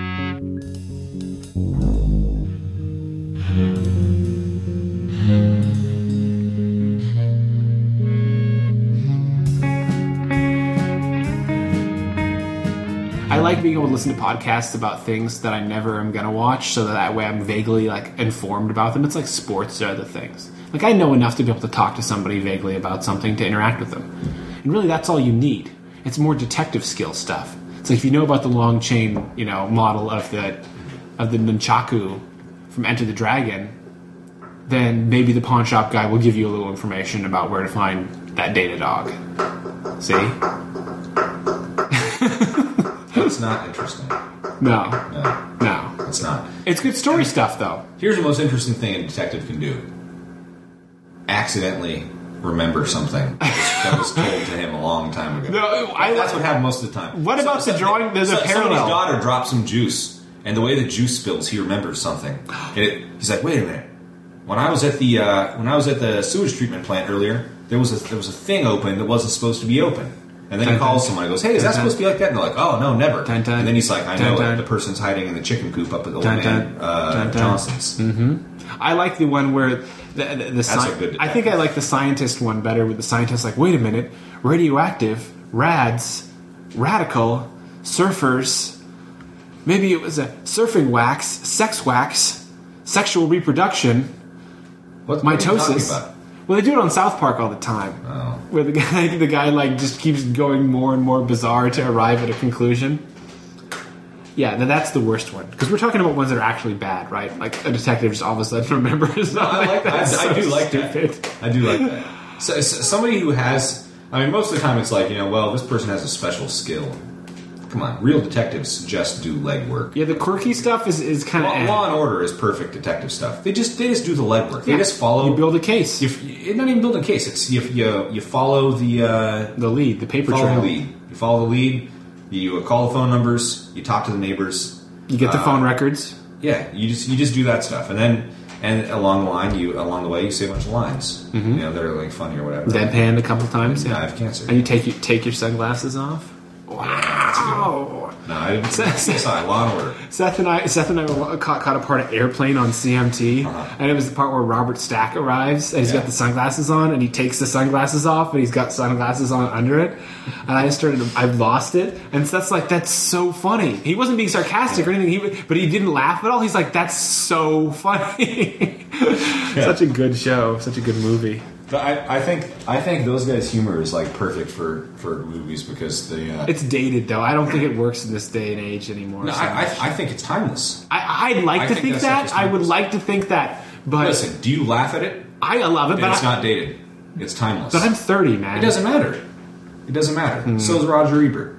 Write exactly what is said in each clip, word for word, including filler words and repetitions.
I like being able to listen to podcasts about things that I never am going to watch, so that, that way I'm vaguely like informed about them. It's like sports or other things. Like I know enough to be able to talk to somebody vaguely about something to interact with them. And really that's all you need. It's more detective skill stuff. It's like if you know about the long chain, you know, model of the of the nunchaku from Enter the Dragon, then maybe the pawn shop guy will give you a little information about where to find that data dog. See? That's not interesting. No. No. No. It's not. It's good story stuff, though. Here's the most interesting thing a detective can do. Accidentally remember something that was told to him a long time ago. No, I, That's what happened most of the time. What about so, the drawing? There's so, a parallel. Somebody's daughter dropped some juice, and the way the juice spills, he remembers something. And it, he's like, wait a minute. When I was at the uh, when I was at the sewage treatment plant earlier, there was a there was a thing open that wasn't supposed to be open. And then he calls someone and goes, hey, is that supposed to be like that? And they're like, oh, no, never. And then he's like, I know it. The person's hiding in the chicken coop up at the old man uh, Johnson's. Mm-hmm. I like the one where the, the, the That's sci- a good detective. I think I like the scientist one better, with the scientist like, wait a minute, radioactive, rads, radical, surfers, maybe it was a surfing wax, sex wax, sexual reproduction, What, what are you talking mitosis. about? Well, they do it on South Park all the time. Oh. Where the guy, the guy like just keeps going more and more bizarre to arrive at a conclusion. Yeah, now that's the worst one, because we're talking about ones that are actually bad, right? Like a detective just all of a sudden remembers. No, I like that. I, so I do like stupid. that. I do like that. So, so somebody who has, I mean, most of the time it's like, you know, well, this person has a special skill. Come on, real detectives just do legwork. Yeah, the quirky stuff is, is kind of Law, Law and Order is perfect detective stuff. They just they just do the legwork. They Yeah. just follow. You build a case. You, it's not even build a case. It's you you, you follow the uh, The lead, the paper follow trail. the lead. You follow the lead. You uh, call the phone numbers. You talk to the neighbors. You get the Uh, phone records. Yeah, you just you just do that stuff, and then and along the line, you along the way, you say a bunch of lines. Mm-hmm. You know, that are like funny or whatever. Deadpan a couple times. Yeah, Yeah. I have cancer. And you take you take your sunglasses off. Wow. No, I didn't. Sorry, Law and Order. Seth and I, Seth and I were caught, caught a part of Airplane on C M T, Uh-huh. and it was the part where Robert Stack arrives, and he's Yeah. got the sunglasses on, and he takes the sunglasses off, and he's got sunglasses on under it, and I just started, I've lost it, and Seth's like, that's so funny. He wasn't being sarcastic or anything, he, but he didn't laugh at all. He's like, that's so funny. Such a good show, such a good movie. But I, I think I think those guys' humor is like perfect for, for movies because they. Uh, It's dated, though. I don't think it works in this day and age anymore. no, so I, much. I I think it's timeless. I, I'd like I to think think, that stuff that. is I would timeless. like to think that, but Listen, do you laugh at it? I love it. Then But it's I, not dated. It's timeless. But I'm thirty, man. It doesn't matter. It doesn't matter. Hmm. So is Roger Ebert.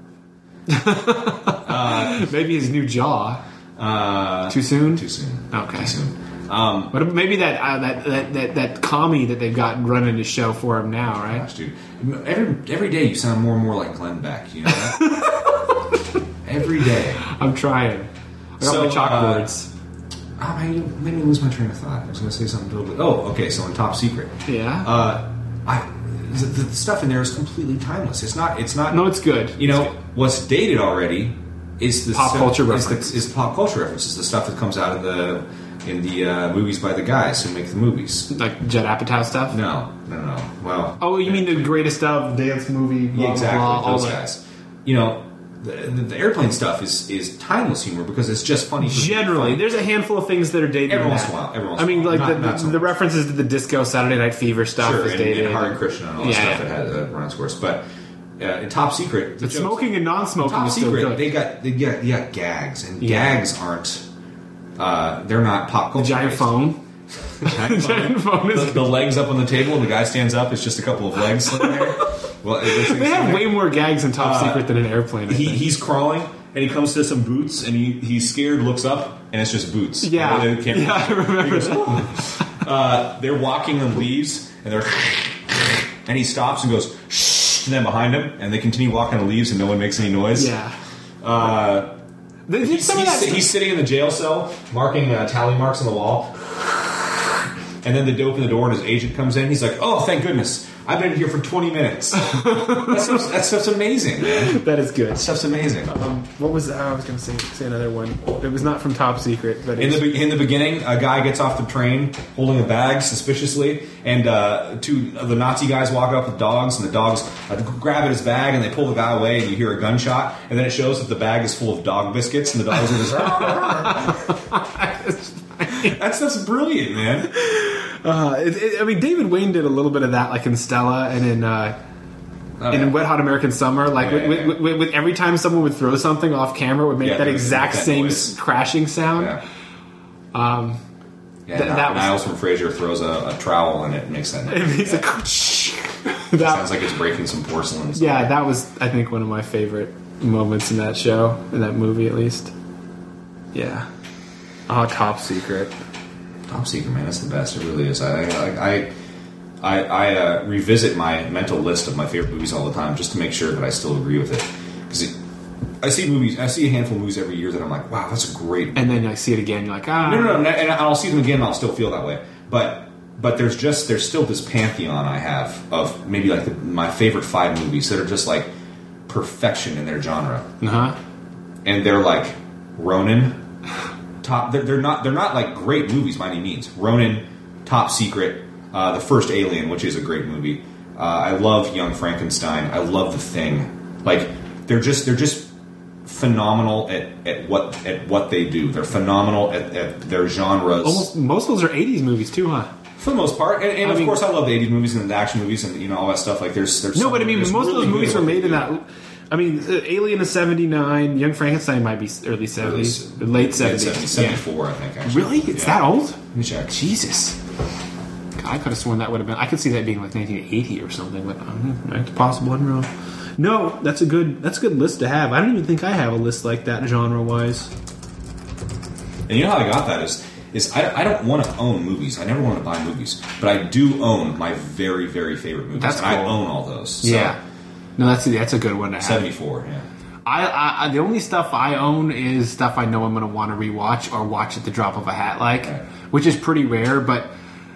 Maybe his new jaw. Uh, Too soon? Too soon. Okay. Too soon. Um, But maybe that uh, that, that that that commie that they've got running his show for him now, right? Gosh, dude. Every every day you sound more and more like Glenn Beck. You know that? Every day. I'm trying. I got So, my chalkboards. Oh man, you made me lose my train of thought. I was going to say something totally. Oh, okay. So in Top Secret, yeah. uh, I the, the stuff in there is completely timeless. It's not. It's not. no, it's good. You know It's good. what's dated already is the Pop stuff- culture is the- references. Is, pop culture references. The stuff that comes out of the in the uh, movies by the guys who make the movies. Like Judd Apatow stuff. No, no, no. Well, Oh, you mean the greatest of dance movie? Blah, yeah, exactly. Blah, blah, all those that. guys. You know, the, the, the airplane stuff is is timeless humor because it's just funny. for Generally, funny. there's a handful of things that are dated. Every in once that. in a while, every once I mean, in a while. like Not- the, not so the much. references to the disco Saturday Night Fever stuff Sure, is and, dated. and Hare Krishna and all the Yeah. stuff that has uh, runs course. But uh, in Top Secret, the But jokes- smoking and non-smoking Top is still Secret, good. they got they got, they got gags, and Yeah. gags aren't. Uh, they're not pop the culture. giant based. phone. Giant phone. Giant phone is the, the legs up on the table, and the guy stands up. It's just a couple of legs sitting there. Well, They have way more gags in Top Uh, Secret than an airplane. I He, think. he's crawling, and he comes to some boots, and he, he's scared, looks up, and it's just boots. Yeah. And the camera- Yeah, I remember he goes, that. "Oh." Uh, they're walking on leaves, and they're, and he stops and goes, shh, and then behind him, and they continue walking on leaves, and no one makes any noise. Yeah. Uh, They did he's, some of he's, that. he's sitting in the jail cell, marking uh, tally marks on the wall, and then they open the door and his agent comes in. He's like, "Oh, thank goodness! I've been here for twenty minutes." that, stuff's, that stuff's amazing, man. That is good. That stuff's amazing. Um, what was I was going to say? Say another one. It was not from Top Secret, but in the be- in the beginning, a guy gets off the train holding a bag suspiciously, and uh, two of the Nazi guys walk up with dogs, and the dogs uh, grab at his bag, and they pull the guy away, and you hear a gunshot, and then it shows that the bag is full of dog biscuits, and the dogs are just. That stuff's brilliant, man. Uh, it, it, I mean, David Wayne did a little bit of that, like in Stella and in uh, oh, and yeah. in Wet Hot American Summer. Like yeah, with, yeah, with, with, with every time someone would throw something off camera, it would make yeah, that exact that same noise. crashing sound. Yeah. Um, yeah, th- that Niles was, from Frasier throws a, a trowel and it makes that noise. It makes yeah. a It that, sounds like it's breaking some porcelain. Yeah, that was, I think, one of my favorite moments in that show, in that movie at least. Yeah. Oh, Top Secret. Top Secret, man, that's the best. It really is. I I I, I uh, revisit my mental list of my favorite movies all the time just to make sure that I still agree with it. Because I see movies, I see a handful of movies every year that I'm like, wow, that's a great movie. And then I see it again, you're like, ah. No, no, no, and I'll see them again, and I'll still feel that way. But but there's just there's still this pantheon I have of maybe like the, my favorite five movies that are just like perfection in their genre. Uh huh. And they're like Ronin. Top, they're, they're not. They're not like great movies by any means. Ronin, Top Secret, uh, the first Alien, which is a great movie. Uh, I love Young Frankenstein. I love The Thing. Like they're just they're just phenomenal at, at what at what they do. They're phenomenal at, at their genres. Almost most of those are eighties movies too, huh? For the most part, and, and I of mean, course, I love the eighties movies and the action movies and you know all that stuff. Like there's there's no, but I mean, most really of those movies were made in do. that. I mean, uh, Alien is seventy-nine. Young Frankenstein might be early seventies, Early, late seventies, seventy-four, yeah. I think. Actually. Really, it's yeah. that old? Let me check. Jesus, God, I could have sworn that would have been. I could see that being like nineteen eighty or something, but um, it's possible. I'm wrong. No, that's a good. That's a good list to have. I don't even think I have a list like that genre wise. And you know how I got that is. Is I, I don't want to own movies. I never want to buy movies, but I do own my very, very favorite movies. That's and cool. I own all those. So. Yeah, no, that's a, that's a good one to have. seventy-four, yeah. I, I the only stuff I own is stuff I know I'm going to want to rewatch or watch at the drop of a hat, like, right. which is pretty rare. But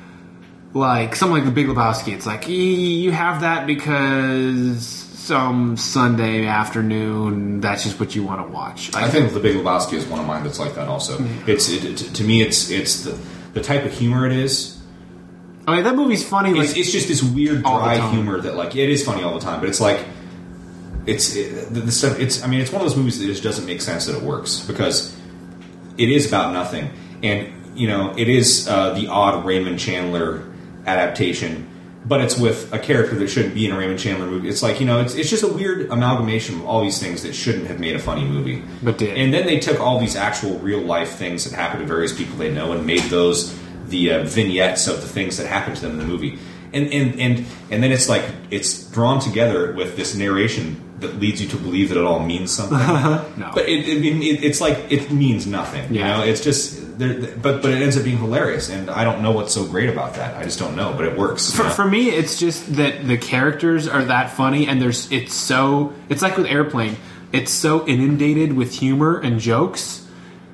like something like The Big Lebowski, it's like you have that because some Sunday afternoon that's just what you want to watch. I, I think The Big Lebowski is one of mine that's like that. Also, mm-hmm. it's it, it, to me it's it's the the type of humor it is. I mean, that movie's funny. Like, it's, it's just this weird dry humor that like it is funny all the time, but it's like. It's it, the, the stuff. It's I mean, it's one of those movies that just doesn't make sense that it works because it is about nothing, and you know it is uh, the odd Raymond Chandler adaptation, but it's with a character that shouldn't be in a Raymond Chandler movie. It's like you know, it's it's just a weird amalgamation of all these things that shouldn't have made a funny movie, but did. And then they took all these actual real life things that happened to various people they know and made those the uh, vignettes of the things that happened to them in the movie. And, and and and then it's like it's drawn together with this narration that leads you to believe that it all means something. No. But it, it, it, it's like it means nothing. Yeah. You know, it's just but but it ends up being hilarious, and I don't know what's so great about that. I just don't know, but it works. For, for me, it's just that the characters are that funny, and there's it's so it's like with Airplane. It's so inundated with humor and jokes,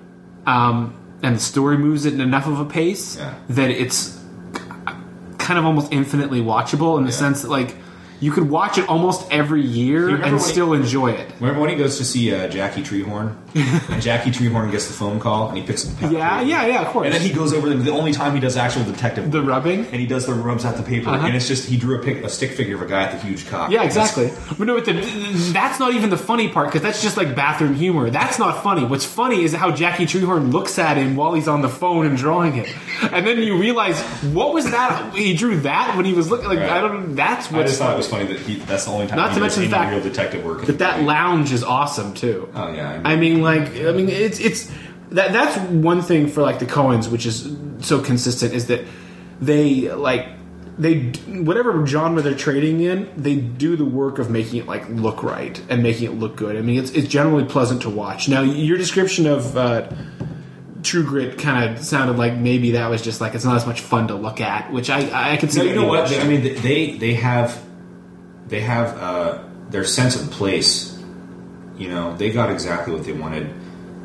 um, and the story moves at enough of a pace yeah. that it's kind of almost infinitely watchable in the yeah. sense that like you could watch it almost every year and still he, enjoy it. Remember when he goes to see uh, Jackie Treehorn and Jackie Treehorn gets the phone call and he picks up the paper. Yeah, yeah, yeah, of course. And then he goes over the only time he does actual detective the work, rubbing, and he does the rubs out the paper, uh-huh. and it's just he drew a, pic, a stick figure of a guy at the huge cock. Yeah, exactly. But no, but the, that's not even the funny part because that's just like bathroom humor. That's not funny. What's funny is how Jackie Treehorn looks at him while he's on the phone and drawing it, and then you realize what was that? He drew that when he was looking. Like right. I don't know. That's what's I just funny. thought it was funny that he. That's the only time. Not he to mention the fact real detective work. That that lounge is awesome too. Oh yeah. I mean, I mean, like, I mean, it's it's that that's one thing for like the Coens, which is so consistent, is that they like they whatever genre they're trading in, they do the work of making it like look right and making it look good. I mean, it's it's generally pleasant to watch. Now, your description of uh, True Grit kind of sounded like maybe that was just like it's not as much fun to look at, which I I could see. No, you know what? I mean, they they have they have uh, their sense of place. You know, they got exactly what they wanted.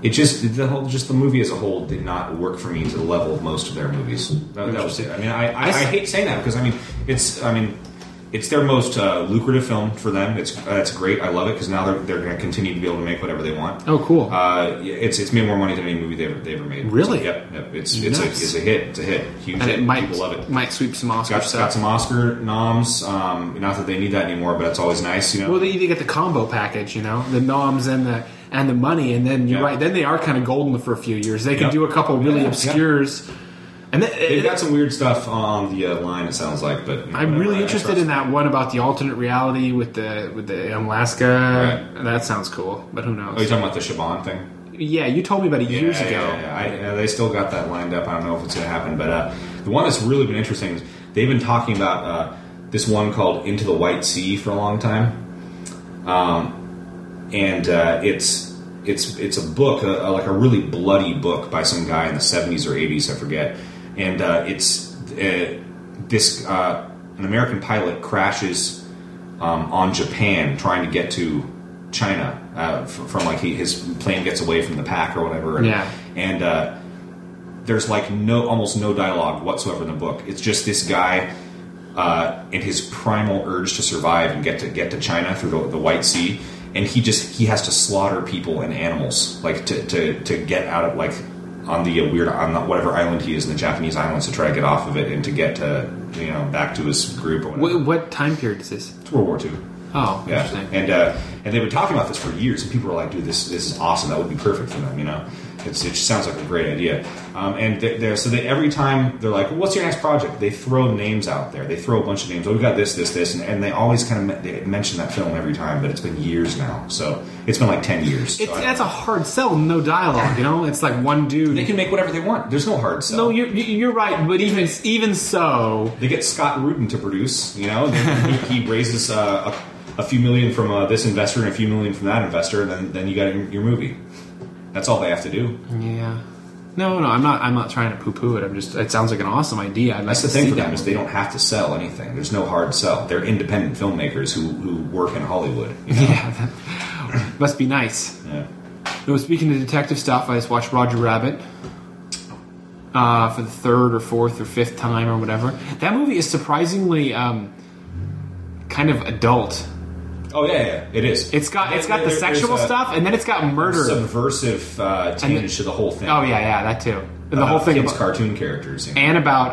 it just the whole just the movie as a whole did not work for me to the level of most of their movies. That, that was it. I mean, I, I, I hate saying that because I mean it's I mean. It's their most uh, lucrative film for them. It's that's great. I love it because now they're they're going to continue to be able to make whatever they want. Oh, cool! Uh, it's it's made more money than any movie they ever they ever made. Really? So, yep. Yep. It's it's a, it's a hit. It's a hit. Huge and hit. It might, People love it. Might sweep some Oscars. Got, got some Oscar noms. Um, not that they need that anymore, but it's always nice. You know. Well, they either get the combo package, you know, the noms and the and the money, and then you're yeah. right. Then they are kind of golden for a few years. They can yep. do a couple really yeah, obscures. Yeah. And they, they've got some weird stuff on the uh, line. It sounds like, but you know, I'm really I, interested I in that one about the alternate reality with the with the Alaska. Right. That sounds cool, but who knows? Oh, you're talking about the Shaban thing? Yeah, you told me about it yeah, years yeah, ago. Yeah, yeah. I, yeah, they still got that lined up. I don't know if it's going to happen, but uh, the one that's really been interesting is they've been talking about uh, this one called Into the White Sea for a long time, um, and uh, it's it's it's a book, a, a, like a really bloody book by some guy in the seventies or eighties, I forget. And uh, it's uh, this uh, an American pilot crashes um, on Japan trying to get to China uh, from, from like he, his plane gets away from the pack or whatever. And, yeah. And uh, there's like no almost no dialogue whatsoever in the book. It's just this guy uh, and his primal urge to survive and get to get to China through the, the White Sea, and he just he has to slaughter people and animals like to to, to get out of like. On the weird, on the, whatever island he is in the Japanese islands to try to get off of it and to get to you know back to his group or whatever. What, what time period is this? It's World War Two. Oh, yeah, interesting. and uh, and they've been talking about this for years, and people were like, "Dude, this this is awesome. That would be perfect for them." You know, it's, it just sounds like a great idea. Um, and they're, they're so they every time they're like, well, "What's your next project?" They throw names out there. They throw a bunch of names. Oh, we got this, this, this, and, and they always kind of they mention that film every time. But it's been years now, so it's been like ten years. It's, so that's a hard sell, no dialogue. You know, it's like one dude. They can make whatever they want. There's no hard sell. No, you're you're right. But even even so, they get Scott Rudin to produce. You know, he, he raises uh, a. a few million from uh, this investor and a few million from that investor, and then, then you got your, your movie. That's all they have to do. Yeah. No, no, I'm not. I'm not trying to poo-poo it. I'm just. It sounds like an awesome idea. I'd That's like the to thing see for them that is movie. they don't have to sell anything. There's no hard sell. They're independent filmmakers who, who work in Hollywood. You know? Yeah, that must be nice. Yeah. No, speaking of detective stuff, I just watched Roger Rabbit uh, for the third or fourth or fifth time or whatever. That movie is surprisingly um, kind of adult. Oh yeah, yeah, it is. It's got it's got there, the sexual a, stuff, and then it's got murder, subversive uh, tinge the, to the whole thing. Oh yeah, yeah, that too. And the uh, whole thing kids' about cartoon characters, you know? and about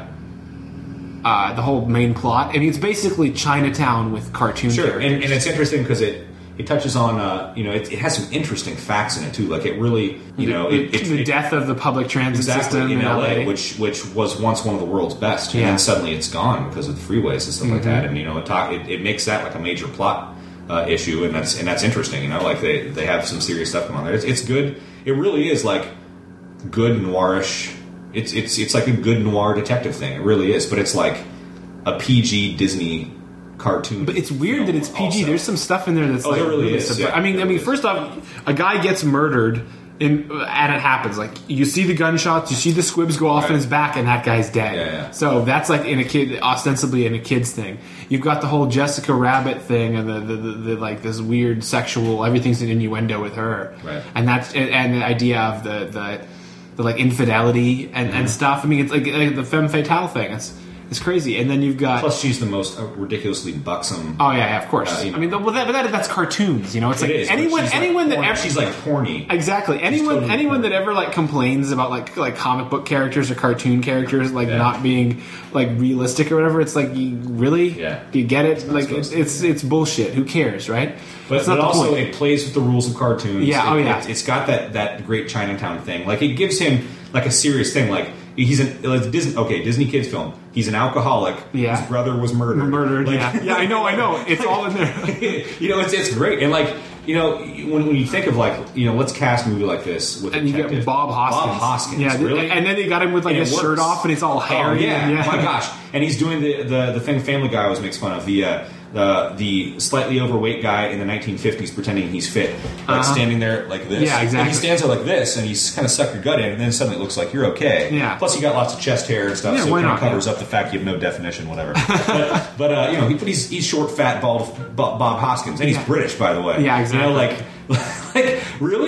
uh, uh, the whole main plot. I mean, it's basically Chinatown with cartoon sure. characters. And, and it's interesting because it. It touches on, uh, you know, it, it has some interesting facts in it too. Like it really, you know, the, it, it, the it, death of the public transit exactly system in in L A, L A, which which was once one of the world's best, and yeah. then suddenly it's gone because of the freeways and stuff Mm-hmm. like that. And you know, it, talk, it, it makes that like a major plot uh, issue, and that's and that's interesting. You know, like they, they have some serious stuff going on there. It's, it's good. It really is like good noirish. It's it's it's like a good noir detective thing. It really is, but it's like a P G Disney cartoon. But it's weird that it's P G. Also. There's some stuff in there that's Oh, like there really really is, surpri- yeah. I mean, There I mean, really first off, a guy gets murdered, in, and it happens. Like you see the gunshots, you see the squibs go off Right. in his back, and that guy's dead. Yeah, yeah. So that's like in a kid, ostensibly in a kid's thing. You've got the whole Jessica Rabbit thing, and the, the, the, the like this weird sexual. Everything's an innuendo with her, Right. and that's and, and the idea of the the, the like infidelity and, Mm-hmm. and stuff. I mean, it's like, like the femme fatale thing. It's it's crazy, and then you've got. Plus, she's the most uh, ridiculously buxom. Oh yeah, yeah, of course. Uh, you know. I mean, well, that, but that, that's cartoons, you know. It's It like is, but anyone, she's like anyone that porny. ever, she's like porny. exactly anyone, totally anyone porny. that ever like complains about like like comic book characters or cartoon characters like Yeah. not being like realistic or whatever. It's like, you, really, Yeah. do you get it? Like supposed it's to. it's it's bullshit. Who cares, right? But, That's not but the also, point. it plays with the rules of cartoons. Yeah, It- oh, yeah. It's, it's got that, that great Chinatown thing. Like, it gives him, like, a serious thing. Like, he's an, it's Disney, okay, Disney kids film. He's an alcoholic. Yeah. His brother was murdered. Murdered. Like, yeah, yeah. I know, I know. It's all in there. you know, it's, it's great. And, like, you know, when, when you think of, like, you know, let's cast a movie like this with And you detective. get Bob Hoskins. Bob Hoskins, yeah, really? and then they got him with like And it his shirt works. off, and it's all Oh, hairy. yeah. and, yeah. My gosh. And he's doing the, the, the thing Family Guy always makes fun of. The, uh, the the slightly overweight guy in the nineteen fifties pretending he's fit. Like Uh-huh. standing there like this. Yeah, exactly. And he stands there like this, and he's kind of sucked your gut in, and then suddenly it looks like you're okay. Yeah. Plus you got lots of chest hair and stuff, Yeah, so it why kind of not? covers up the fact you have no definition, whatever. but, but uh, you know, he, but he's, he's short, fat, bald Bob Bob Hoskins. And he's Yeah. British, by the way. Yeah, exactly. You know, like, like, really?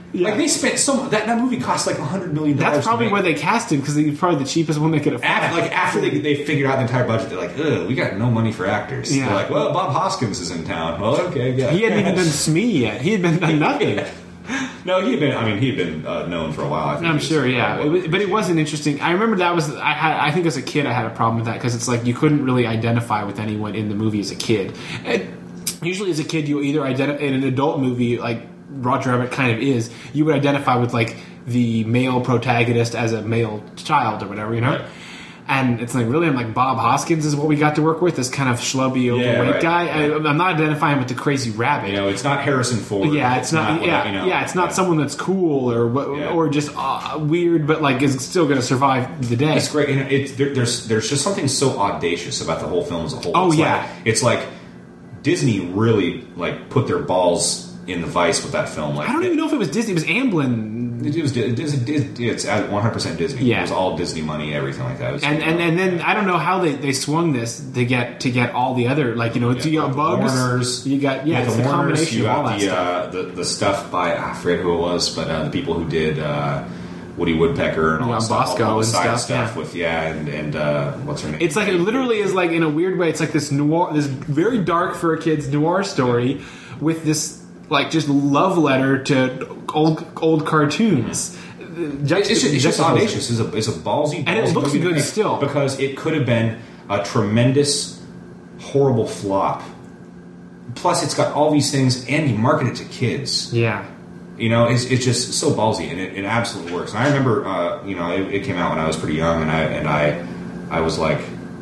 Yeah. Like they spent so that that movie cost like a hundred million dollars. That's probably where they cast him because he's probably the cheapest one they could afford. After, like after they they figured out the entire budget, they're like, ugh, we got no money for actors. Yeah. They're like, well, Bob Hoskins is in town. Well, okay, yeah. He hadn't even done Smee yet. He had been done nothing. Yeah. No, he had been. I mean, he had been uh, known for a while. I think I'm he was- sure, yeah, uh, it was, but it wasn't interesting. I remember that was I had. I think as a kid, I had a problem with that because it's like you couldn't really identify with anyone in the movie as a kid. And usually, as a kid, you either identify in an adult movie like Roger Rabbit kind of is. You would identify with like the male protagonist as a male child or whatever, you know. Right. And it's like, really, I'm like, Bob Hoskins is what we got to work with, this kind of schlubby, overweight right. guy. Yeah. I, I'm not identifying with the crazy rabbit. You know, it's not Harrison Ford. Yeah, it's not. what- yeah, you know, yeah, it's not someone that's cool or what- Yeah. or just uh, weird, but like is still going to survive the day. It's great. You know, it's there, there's there's just something so audacious about the whole film as a whole. Oh, it's yeah. like, it's like Disney really like put their balls in the vice with that film. Like I don't even know if it was Disney. It was Amblin, It was it was- it's one hundred percent Disney. Yeah. It was all Disney money, everything like that. It was, and you and, know, and then I don't know how they, they swung this to get to get all the other like you know yeah, you got the Bugs, Warners, you got yeah, you it's got the the Warners, combination you of all got that the, stuff. uh, the the stuff by I forget who it was, but uh, the people who did uh, Woody Woodpecker and all Yeah, that stuff, Bosco all, all the and side stuff, stuff yeah. with yeah, and and uh, what's her name? It's like it literally is like in a weird way. It's like this noir, this very dark for a kid's noir story with this like just love letter to old old cartoons. It's just, it's just audacious. It's a, it's a ballsy, And it ballsy looks movie to good make still. because it could have been a tremendous, horrible flop. Plus, it's got all these things, and you market it to kids. Yeah. You know, it's, it's just so ballsy, and it, it absolutely works. And I remember, uh, you know, it, it came out when I was pretty young, and I and I, I was like,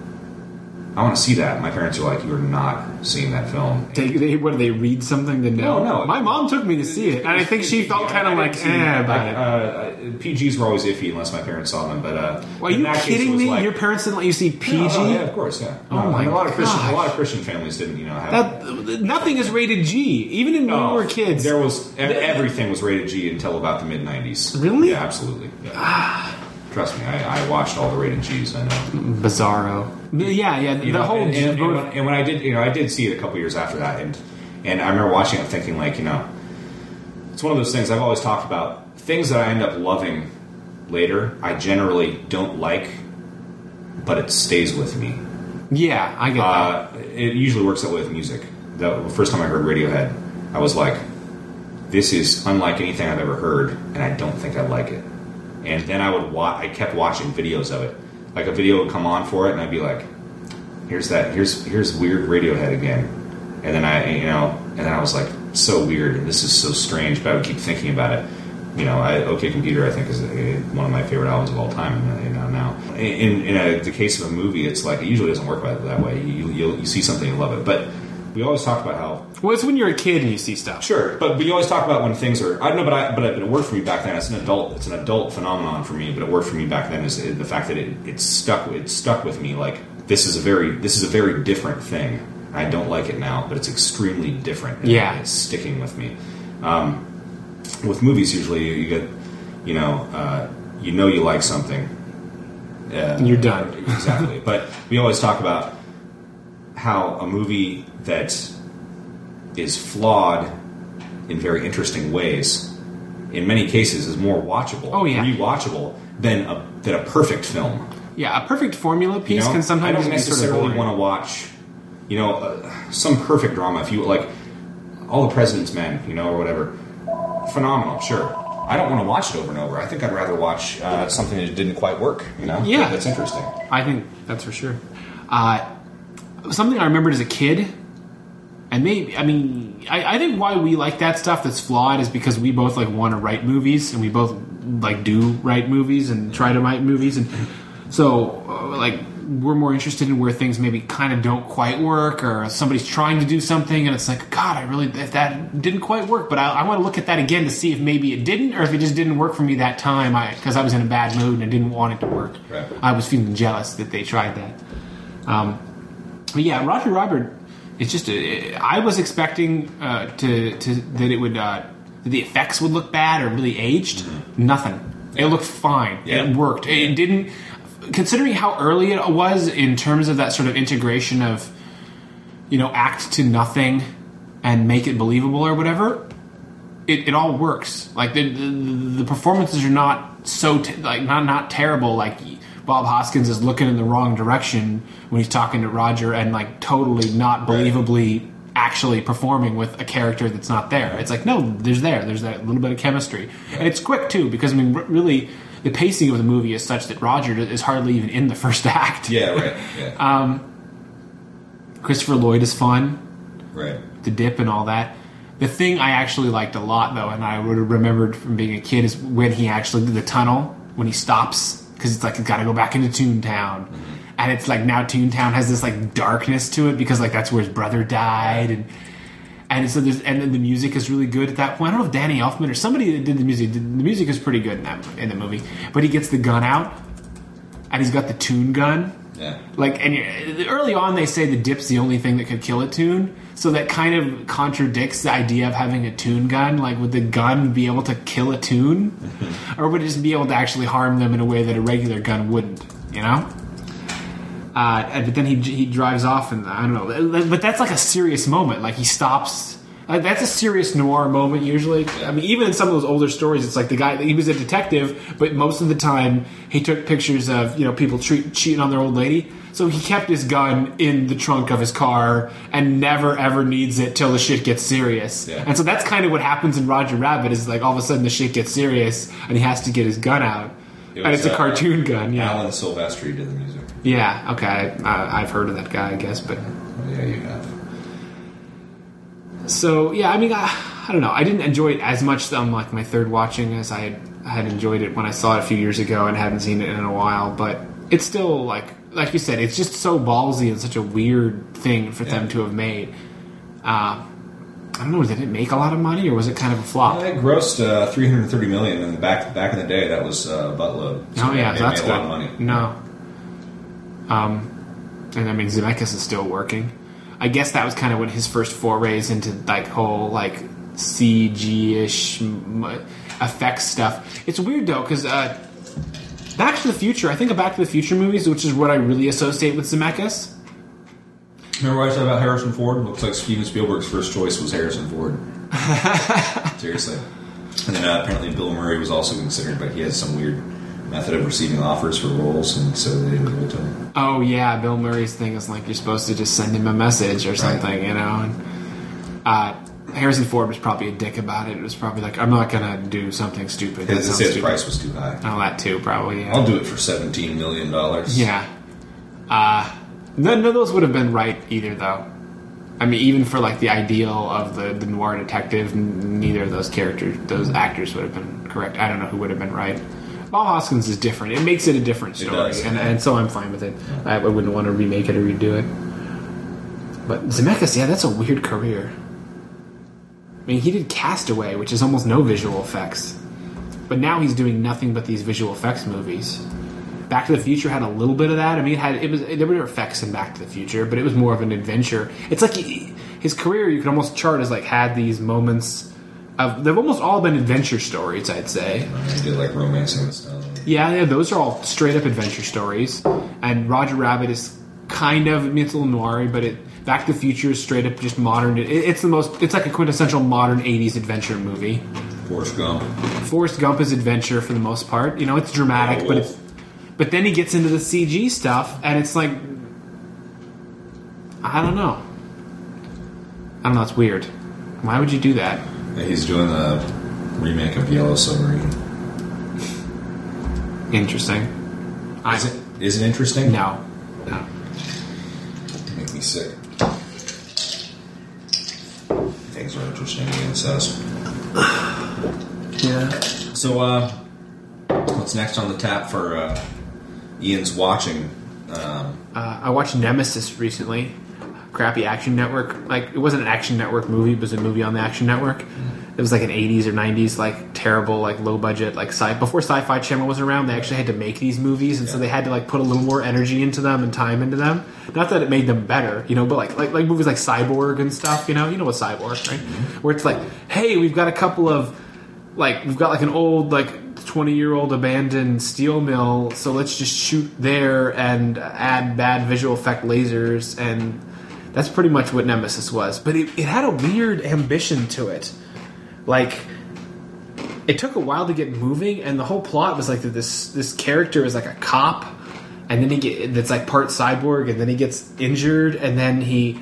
I want to see that. My parents were like, "You are not seeing that film." They, they, what do they read something to know? No, no. My mom took me to see it, and I think she felt kind of I like didn't see- eh about it. Uh, P Gs were always iffy unless my parents saw them. But uh, Are in you that case, it kidding was me? like- Your parents didn't let you see P G? No, oh, yeah, of course, yeah. Oh No, my and a lot of Christian, gosh. a lot of Christian families didn't, you know, have That nothing is rated G, even in when No, we were kids. There was e- everything was rated G until about the mid nineties. Really? Yeah, absolutely. Yeah. Trust me, I, I watched all the rated Gs. I know. Bizarro. Yeah, yeah. You the know, whole and, and, and, when, and when I did, you know, I did see it a couple years after that, and and I remember watching it, thinking like, you know, it's one of those things I've always talked about. Things that I end up loving later, I generally don't like, but it stays with me. yeah, I get Uh, it usually works that way with music. The first time I heard Radiohead, I was like, this is unlike anything I've ever heard, and I don't think I like it. And then I would wa- I kept watching videos of it. Like a video would come on for it, and I'd be like, here's that, here's here's weird Radiohead again. And then I, you know, and then I was like, so weird, and this is so strange, but I would keep thinking about it. You know, I, OK Computer, I think, is a, one of my favorite albums of all time. You know, now, in in a, the case of a movie, it's like it usually doesn't work that, that way. You you'll, you see something and love it, but we always talk about how that. Well, it's when you're a kid and you see stuff. sure, but we always talk about when things are. I don't know, but I but it, but it worked for me back then. It's an adult. It's an adult phenomenon for me, but it worked for me back then. Is the fact that it, it stuck. It stuck with me. Like this is a very this is a very different thing. I don't like it now, but it's extremely different. And Yeah. it's sticking with me. Um, with movies, usually you get, you know, uh, you know you like something. Uh, You're done. Exactly. But we always talk about how a movie that is flawed in very interesting ways, in many cases, is more watchable, Oh, yeah. rewatchable than a than a perfect film. Yeah, a perfect formula piece You know? can sometimes I don't be sort of necessarily boring. want to watch, you know, uh, some perfect drama. If you like, All the President's Men, you know, or whatever, phenomenal, sure. I don't want to watch it over and over. I think I'd rather watch uh, something that didn't quite work. You know, Yeah. that's interesting. I think that's for sure. Uh, something I remembered as a kid, and maybe I mean I, I think why we like that stuff that's flawed is because we both like want to write movies, and we both like do write movies and try to write movies, and so uh, like we're more interested in where things maybe kind of don't quite work, or somebody's trying to do something and it's like, God, I really if that didn't quite work, but I, I want to look at that again to see if maybe it didn't, or if it just didn't work for me that time, I because I was in a bad mood and I didn't want it to work. Right. I was feeling jealous that they tried that. Um, but yeah, Roger Robert. It's just a, I was expecting uh, to, to that it would uh, that the effects would look bad or really aged. Mm-hmm. Nothing. It looked fine. Yeah. It worked. It didn't. Considering how early it was in terms of that sort of integration of, you know, act to nothing and make it believable or whatever, it, it all works. Like the, the the performances are not so t- like not not terrible. Like Bob Hoskins is looking in the wrong direction when he's talking to Roger, and like totally not believably right. actually performing with a character that's not there. It's like no, there's there. There's that little bit of chemistry, right. And it's quick too because I mean really. The pacing of the movie is such that Roger is hardly even in the first act. Yeah, right. Yeah. Um, Christopher Lloyd is fun. Right. The dip and all that. The thing I actually liked a lot, though, and I would have remembered from being a kid, is when he actually did the tunnel, when he stops, because it's like, he's got to go back into Toontown. Mm-hmm. And it's like, now Toontown has this, like, darkness to it, because, like, that's where his brother died, and... And so there's, and then the music is really good at that point. I don't know if Danny Elfman or somebody that did the music. The music is pretty good in that in the movie. But he gets the gun out, and he's got the Toon gun. Yeah. Like, and you're, early on they say the dip's the only thing that could kill a Toon. So that kind of contradicts the idea of having a Toon gun. Like, would the gun be able to kill a Toon, or would it just be able to actually harm them in a way that a regular gun wouldn't? You know. Uh, but then he he drives off, and I don't know. But that's like a serious moment. Like he stops. Like that's a serious noir moment usually. I mean, even in some of those older stories, it's like the guy he was a detective, but most of the time he took pictures of you know people treat, cheating on their old lady. So he kept his gun in the trunk of his car and never ever needs it till the shit gets serious. Yeah. And so that's kind of what happens in Roger Rabbit. Is like all of a sudden the shit gets serious and he has to get his gun out. It was, and it's a uh, cartoon gun. Yeah. Alan Silvestri did the music. Yeah, okay. I, I've heard of that guy, I guess, but... Oh, yeah, you have. So, yeah, I mean, I, I don't know. I didn't enjoy it as much on, like, my third watching as I had, I had enjoyed it when I saw it a few years ago and hadn't seen it in a while, but it's still, like, like you said, it's just so ballsy and such a weird thing for yeah. them to have made. Uh, I don't know, did it make a lot of money, or was it kind of a flop? Yeah, it grossed uh, three hundred thirty million dollars, and back, back in the day, that was uh, a buttload. So oh, yeah, it, that's it good. made a lot of money. No. Um, and I mean, Zemeckis is still working. I guess that was kind of when his first forays into like whole like C G-ish effects stuff. It's weird though because uh, Back to the Future. I think of Back to the Future movies, which is what I really associate with Zemeckis. Remember what I said about Harrison Ford? Looks like Steven Spielberg's first choice was Harrison Ford. Seriously. And then uh, apparently Bill Murray was also considered, but he has some weird method of receiving offers for roles, and so they didn't go to him. Oh yeah, Bill Murray's thing is like you're supposed to just send him a message or something, right. You know. And uh, Harrison Ford was probably a dick about it. It was probably like, I'm not gonna do something stupid. His, his price was too high. Oh, that too, probably. Yeah. I'll do it for seventeen million dollars. Yeah. Uh, none of those would have been right either, though. I mean, even for like the ideal of the, the noir detective, n- neither of those characters, those actors would have been correct. I don't know who would have been right. Bob Hoskins is different. It makes it a different story, does, and, yeah. and so I'm fine with it. Yeah. I, I wouldn't want to remake it or redo it. But Zemeckis, yeah, that's a weird career. I mean, he did Castaway, which is almost no visual effects, but now he's doing nothing but these visual effects movies. Back to the Future had a little bit of that. I mean, it had it was there were effects in Back to the Future, but it was more of an adventure. It's like he, his career you could almost chart as like had these moments of they've almost all been adventure stories, I'd say. He did like Romancing the Stone. Yeah, yeah, those are all straight up adventure stories. And Roger Rabbit is kind of I mean, it's a little noir, but it Back to the Future is straight up just modern. It, it's the most it's like a quintessential modern eighties adventure movie. Forrest Gump. Forrest Gump is adventure for the most part. You know, it's dramatic, oh, but it's But then he gets into the C G stuff, and it's like, I don't know. I don't know, it's weird. Why would you do that? He's doing the remake of Yellow Submarine. Interesting. Is it, is it interesting? No. No. You make me sick. Things are interesting, Ian says. Yeah. So, uh, what's next on the tap for, uh, Ian's watching? Um, uh, I watched Nemesis recently. Crappy Action Network. Like it wasn't an Action Network movie, it was a movie on the Action Network. It was like an eighties or nineties, like terrible, like low budget, like sci. Before Sci-Fi Channel was around, they actually had to make these movies, and yeah. so they had to like put a little more energy into them and time into them. Not that it made them better, you know, but like like like movies like Cyborg and stuff, you know, you know what Cyborg, right? Mm-hmm. Where it's like, hey, we've got a couple of like we've got like an old like twenty year old abandoned steel mill, so let's just shoot there and add bad visual effect lasers, and that's pretty much what Nemesis was. But it, it had a weird ambition to it. Like, it took a while to get moving, and the whole plot was like that this this character is like a cop, and then he get that's like part cyborg, and then he gets injured, and then he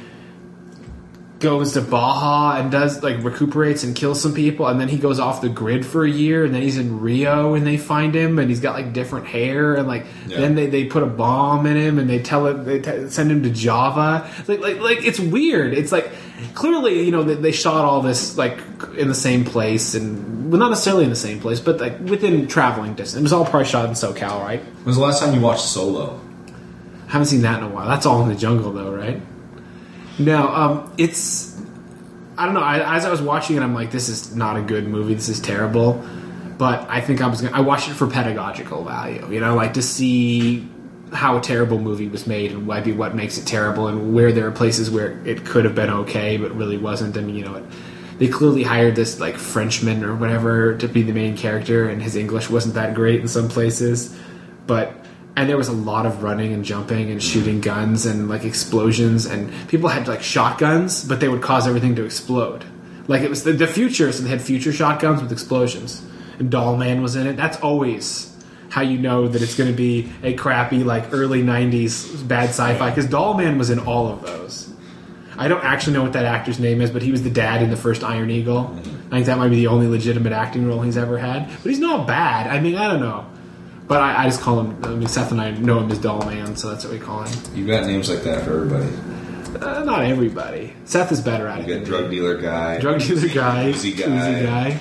goes to Baja and does like recuperates and kills some people, and then he goes off the grid for a year, and then he's in Rio and they find him, and he's got like different hair, and like yeah. then they, they put a bomb in him, and they tell him they t- send him to Java. Like like like it's weird. It's like clearly you know they, they shot all this like in the same place, and well not necessarily in the same place, but like within traveling distance. It was all probably shot in SoCal, right? When was the last time you watched Solo? I haven't seen that in a while. That's all in the jungle though, right? No, um, it's... I don't know. I, as I was watching it, I'm like, this is not a good movie. This is terrible. But I think I was gonna... I watched it for pedagogical value. You know, like to see how a terrible movie was made and maybe what makes it terrible and where there are places where it could have been okay but really wasn't. I mean, you know, it, they clearly hired this, like, Frenchman or whatever to be the main character, and his English wasn't that great in some places. But... And there was a lot of running and jumping and shooting guns and like explosions, and people had like shotguns, but they would cause everything to explode. Like it was the, the future, so they had future shotguns with explosions. And Doll Man was in it. That's always how you know that it's going to be a crappy like early nineties bad sci-fi, because Doll Man was in all of those. I don't actually know what that actor's name is, but he was the dad in the first Iron Eagle. I think that might be the only legitimate acting role he's ever had. But he's not bad. I mean, I don't know. But I, I just call him, I mean, Seth and I know him as Doll Man, so that's what we call him. You got names like that for everybody. Uh, not everybody. Seth is better at it. You got drug dealer guy. Drug dealer guy. Easy guy. Easy guy.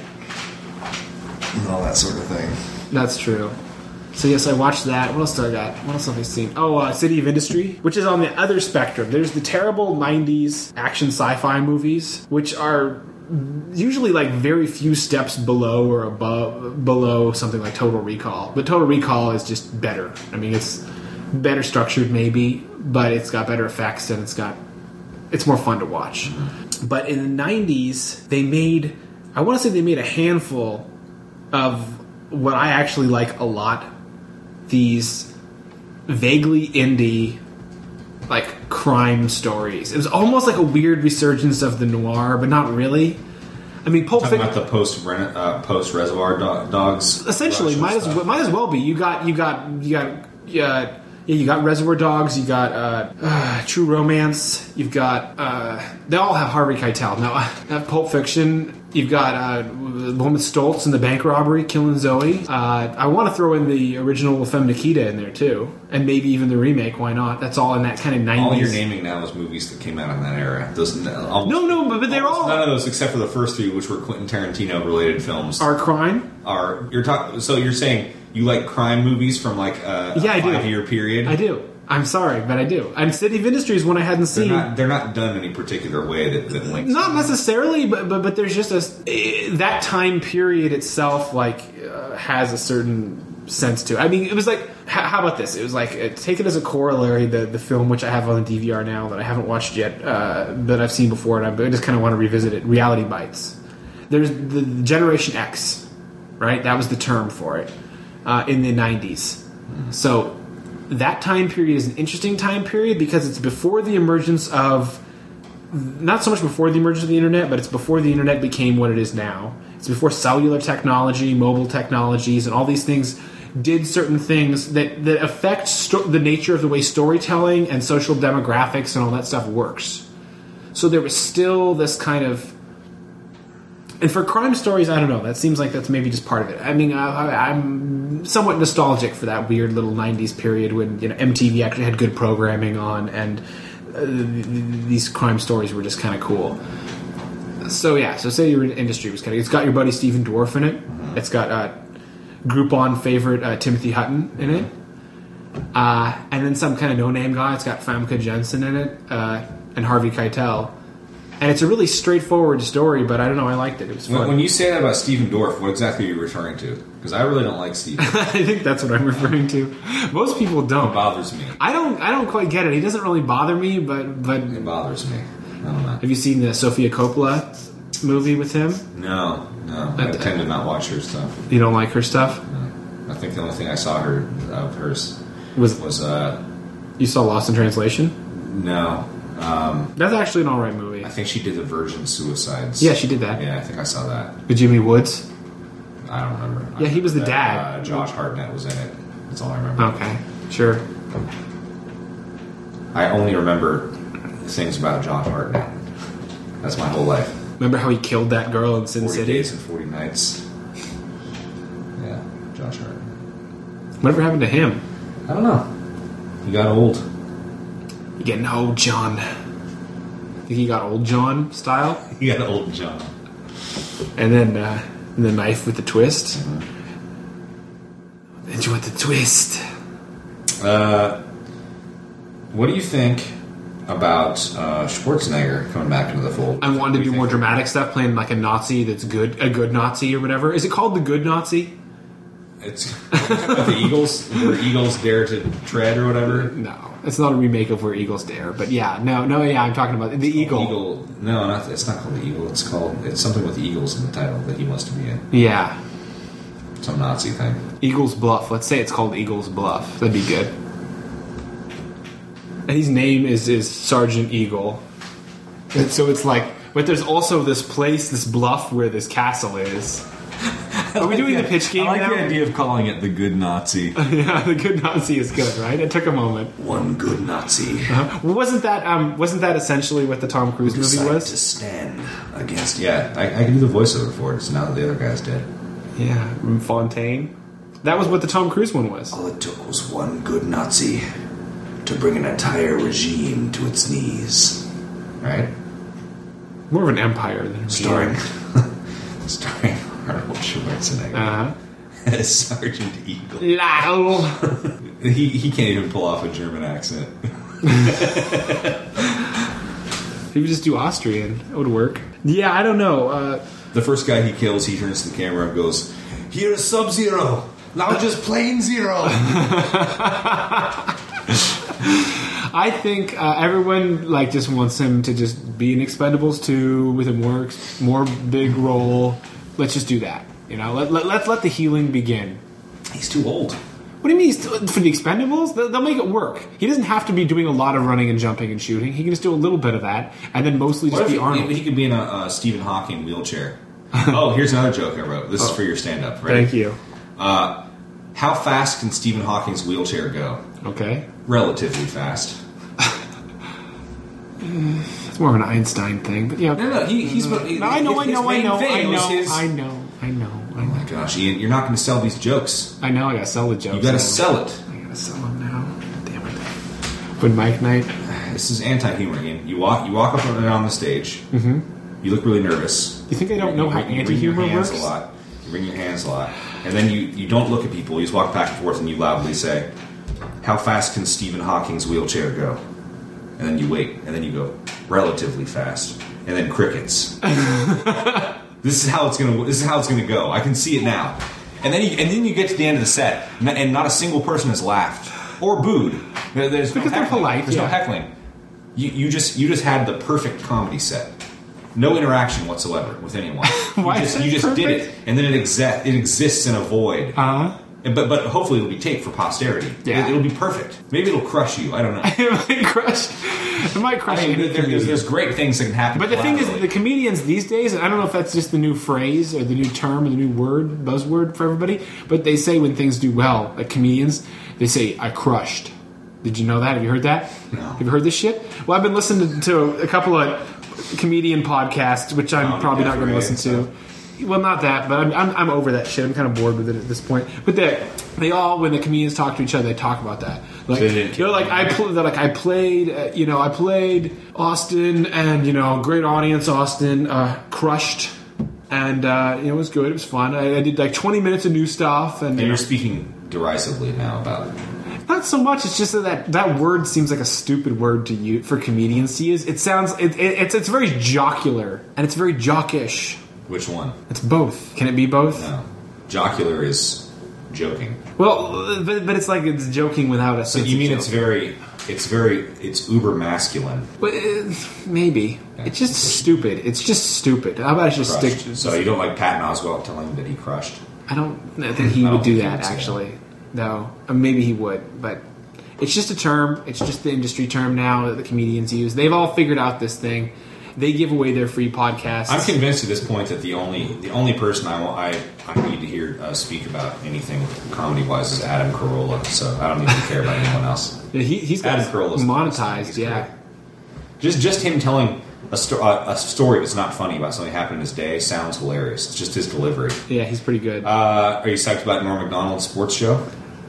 And all that sort of thing. That's true. So yes, I watched that. What else did I got? What else have I seen? Oh, uh, City of Industry, which is on the other spectrum. There's the terrible nineties action sci-fi movies, which are usually like very few steps below or above below something like Total Recall. But Total Recall is just better. I mean, it's better structured maybe, but it's got better effects and it's got it's more fun to watch. But in the nineties, they made I want to say they made a handful of what I actually like a lot. These vaguely indie like crime stories. It was almost like a weird resurgence of the noir, but not really. I mean, Pulp Fiction. Fiction. About the post uh, post Reservoir do- Dogs. Essentially, might as well, might as well be. You got you got you got yeah. Yeah, you got Reservoir Dogs, you got uh, uh, True Romance, you've got... Uh, they all have Harvey Keitel. Now, uh, Pulp Fiction, you've got uh, the one with Stoltz and the bank robbery, Killing Zoe. Uh, I want to throw in the original Femme Nikita in there, too. And maybe even the remake, why not? That's all in that kind of nineties... All you're naming now is movies that came out in that era. Those, almost, no, no, but, but they're all... None of those, except for the first three, which were Quentin Tarantino-related films. Are crime? Are you're talking? So you're saying... You like crime movies from like a, yeah, a five-year period? I do. I'm sorry, but I do. And City of Industry is one I hadn't seen. They're not, they're not done any particular way that, that links. Not necessarily, but, but but there's just a that time period itself like uh, has a certain sense to it. I mean, it was like how about this? It was like uh, take it as a corollary the the film which I have on the D V R now that I haven't watched yet, uh, that I've seen before, and I just kind of want to revisit it. Reality Bites. There's the, the Generation X, right? That was the term for it. Uh, in the nineties. So that time period is an interesting time period because it's before the emergence of, not so much before the emergence of the internet, but it's before the internet became what it is now. It's before cellular technology, mobile technologies, and all these things did certain things that, that affect sto- the nature of the way storytelling and social demographics and all that stuff works. So there was still this kind of... And for crime stories, I don't know. That seems like that's maybe just part of it. I mean, I, I'm somewhat nostalgic for that weird little nineties period when you know M T V actually had good programming on, and uh, these crime stories were just kind of cool. So yeah, so say your industry was kind of. It's got your buddy Stephen Dwarf in it. It's got uh, Groupon favorite uh, Timothy Hutton in it, uh, and then some kind of no-name guy. It's got Famke Janssen in it uh, and Harvey Keitel. And it's a really straightforward story, but I don't know, I liked it. It was fun. When you say that about Stephen Dorff, what exactly are you referring to? Because I really don't like Stephen. I think that's what I'm referring to. Most people don't. It bothers me. I don't I don't quite get it. He doesn't really bother me, but... but it bothers me. I don't know. Have you seen the Sofia Coppola movie with him? No, no. I, I tend to not watch her stuff. You don't like her stuff? No. I think the only thing I saw her of hers was... was uh, you saw Lost in Translation? No. Um, That's actually an alright movie. I think she did the Virgin Suicides. Yeah, she did that. Yeah, I think I saw that. With Jimmy Woods? I don't remember. Yeah, I he was the that, dad. Uh, Josh Hartnett was in it. That's all I remember. Okay, sure. I only remember things about Josh Hartnett. That's my whole life. Remember how he killed that girl in Sin forty City? Days and forty Nights. Yeah, Josh Hartnett. Whatever happened to him? I don't know. He got old. You getting old, John? Think he got old, John style? He got old, John. And then uh, the knife with the twist. Mm-hmm. Enjoy the twist. Uh, what do you think about uh, Schwarzenegger coming back into the fold? I wanted to do What more you think? dramatic stuff, playing like a Nazi that's good, a good Nazi or whatever. Is it called the Good Nazi? It's the Eagles, where Eagles dare to tread or whatever. No, it's not a remake of Where Eagles Dare. But yeah, no, no, yeah, I'm talking about the Eagle. Eagle. No, not, it's not called the Eagle. It's called it's something with the Eagles in the title that he wants to be in. Yeah, Some Nazi thing. Eagles Bluff. Let's say it's called Eagles Bluff. That'd be good. And his name is is Sergeant Eagle. And so it's like, but there's also this place, this bluff where this castle is. Are we doing the pitch game I like now? the idea of calling it the Good Nazi. Yeah, the Good Nazi is good, right? It took a moment. One good Nazi. Uh, wasn't that um, wasn't that essentially what the Tom Cruise movie Decide was? to stand against. Yeah, I, I can do the voiceover for it. So now that the other guy's dead. Yeah, Fontaine. That was what the Tom Cruise one was. All it took was one good Nazi to bring an entire regime to its knees. Right? More of an empire than a Starring, starring Arnold Schwarzenegger Uh, as Sergeant Eagle. Lol. He he can't even pull off a German accent. He would just do Austrian. It would work. Yeah, I don't know. Uh, The first guy he kills, he turns to the camera and goes, "Here's Sub-Zero. Now just plain Zero." I think uh, everyone like just wants him to just be in Expendables two with a more more big role. Let's just do that. You know, let let let's let the healing begin. He's too old. What do you mean he's still, for the Expendables? They'll, they'll make it work. He doesn't have to be doing a lot of running and jumping and shooting. He can just do a little bit of that, and then mostly What just if be he, Arnold. he could be in a uh, Stephen Hawking wheelchair? Oh, here's another joke I wrote. This is for your stand-up. Ready? Thank you. Uh, how fast can Stephen Hawking's wheelchair go? Okay, Relatively fast. it's more of an Einstein thing, but yeah. No, no, he, he's. No, I know, I his know, I main know, thing I was know, his- I know, I know, I Oh know. my gosh, Ian, you're not going to sell these jokes. I know. I gotta sell the jokes. You got to I sell it. I gotta sell them now. Damn it. When Mike Knight. This is anti-humor, Ian. You walk, you walk up and down the stage. Mm-hmm. You look really nervous. You think I don't know You how wring- you wring your anti-humor hands works? a lot. You wring your hands a lot, and then you, you don't look at people. You just walk back and forth, and you loudly say, "How fast can Stephen Hawking's wheelchair go?" And then you wait, and then you go, "Relatively fast," and then crickets. This is how it's gonna. This is how it's gonna go. I can see it now. And then you, and then you get to the end of the set, and and not a single person has laughed or booed. There- There's no Because they're heckling. polite, There's no yeah. heckling. You you just you just had the perfect comedy set. No interaction whatsoever with anyone. Why you is just, that you just did perfect? it, and then it exe- it exists in a void. Uh huh. And- But but hopefully it'll be taped for posterity. Yeah. It, it'll be perfect. Maybe it'll crush you. I don't know. It might crush. It might crush. I mean, any there, there's, comedian. there's great things that can happen. But the thing is, collaterally. the comedians these days, and I don't know if that's just the new phrase or the new term or the new word, buzzword for everybody, but they say when things do well, like comedians, they say, "I crushed." Did you know that? Have you heard that? No. Have you heard this shit? Well, I've been listening to a couple of comedian podcasts, which I'm Oh, probably yeah, not going to right, listen to. Well, not that, but I'm, I'm I'm over that shit. I'm kind of bored with it at this point. But they they all, when the comedians talk to each other, they talk about that. Like They didn't- they're like I pl- they're like I played, uh, you know, I played Austin, and you know, great audience, Austin, uh, crushed, and uh, you know, it was good. It was fun. I, I did like twenty minutes of new stuff, and, And you're speaking derisively now about it. not so much. It's just that that word seems like a stupid word to use for comedians to use. It sounds it, it, it's it's very jocular and it's very jockish. Which one? It's both. Can it be both? No. Jocular is joking. Well, but, but it's like it's joking without a So sense you of mean joke. it's very, it's very, it's uber masculine. But, uh, maybe. Yeah. It's just stupid. It's just stupid. How about I just Crushed. stick... So you don't like Patton Oswalt telling him that he crushed? I don't I think he I don't would do think he that, would say actually. No. Uh, maybe he would, but... It's just a term. It's just the industry term now that the comedians use. They've all figured out this thing. They give away their free podcasts. I'm convinced at this point that the only the only person I want, I, I need to hear uh, speak about anything comedy wise is Adam Carolla. So I don't even care about anyone else. Yeah, he, he's got Adam Carolla's monetized. he's Yeah, great. Just just him telling a, sto- uh, a story that's not funny about something happened in his day sounds hilarious. It's just his delivery. yeah, he's pretty good. Uh, are you psyched about Norm Macdonald's sports show?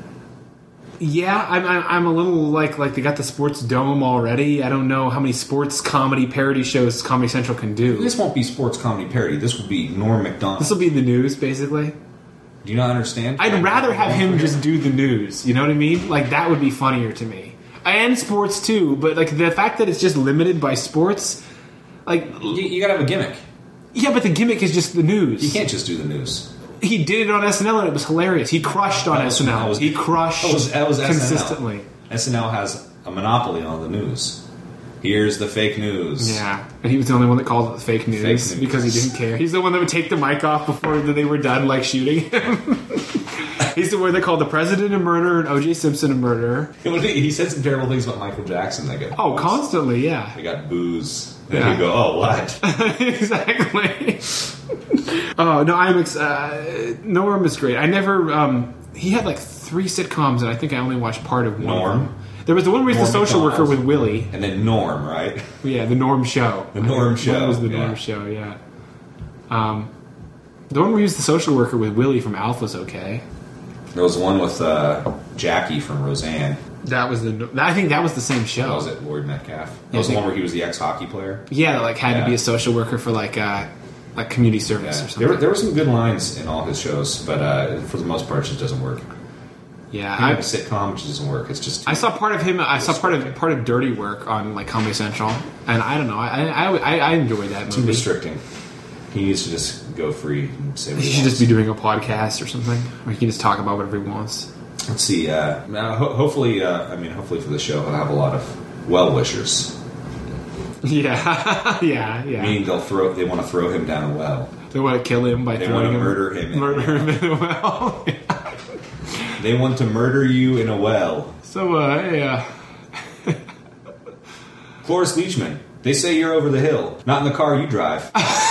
Yeah, I'm, I'm I'm a little like like they got the Sports Dome already. I don't know how many sports comedy parody shows Comedy Central can do. This won't be sports comedy parody. This will be Norm Macdonald. This will be the news, basically. Do you not understand? I'd rather have him just do the news. You know what I mean? Like that would be funnier to me. And sports too, but like the fact that it's just limited by sports, like You, you gotta have a gimmick. yeah, but the gimmick is just the news. You can't just do the news. He did it on S N L and it was hilarious. He crushed on That was- S N L. that was- he crushed That was, that was S N L. consistently. S N L has a monopoly on the news. Here's the fake news. Yeah, and he was the only one that called it fake news, Fake news. because he didn't care. He's the one that would take the mic off before they were done, like shooting him. He's the one that called the president a murderer and O J Simpson a murderer. He said some terrible things about Michael Jackson. That got Oh, booze. constantly, yeah. They got booze. Then Yeah. you go, oh, what? Exactly. Oh no, I'm ex- uh, Norm is great. I never. Um, he had like three sitcoms, and I think I only watched part of one. Norm? Of them. There was the one where he's the Norm social worker McDonald. with Willie. And then Norm, right? Yeah, the Norm Show. The Norm Show, What was the yeah. Norm Show? Yeah. Um, the one where he was the social worker with Willie from Alpha's okay. There was one with uh, Jackie from Roseanne. That was the. I think that was the same show. What was it? Lloyd Metcalf. That Yeah, was I the think- one where he was the ex-hockey player. Yeah, that like had Yeah. to be a social worker for like uh, like community service Yeah. or There, something. were, there were some good lines in all his shows, but uh, for the most part, it just doesn't work. yeah, I have I, a sitcom, which doesn't work. It's just I saw part of him. I saw part of part of Dirty Work on like Comedy Central, and I don't know. I I, I, I enjoyed that too movie. restricting. He needs to just go free and say what He he should wants. just be doing a podcast or something, where he can just talk about whatever he wants. Let's see. Uh, uh, ho- hopefully, uh, I mean, hopefully for the show, he'll have a lot of well wishers. Yeah, yeah, yeah. Meaning they'll throw. They want to throw him down a well. They want to kill him by They throwing want to him, murder him in murder a him in a well. They want to murder you in a well. So, uh, hey, uh, Cloris Leachman. They say you're over the hill. Not in the car you drive.